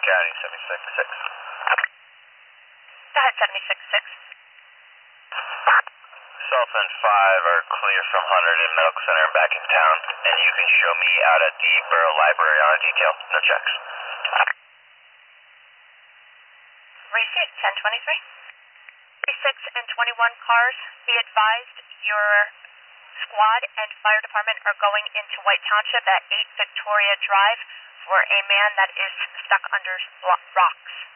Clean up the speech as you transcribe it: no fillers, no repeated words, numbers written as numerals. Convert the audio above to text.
County 76-6. Go ahead, 76-6. Self and 5 are clear from Hunter to Medical Center and back in town, and you can show me out at the Borough Library on a detail. No checks. Receipt 1023. 36 and 21 cars, be advised your squad and fire department are going into White Township at 8 Victoria Drive for a man that is stuck under rocks.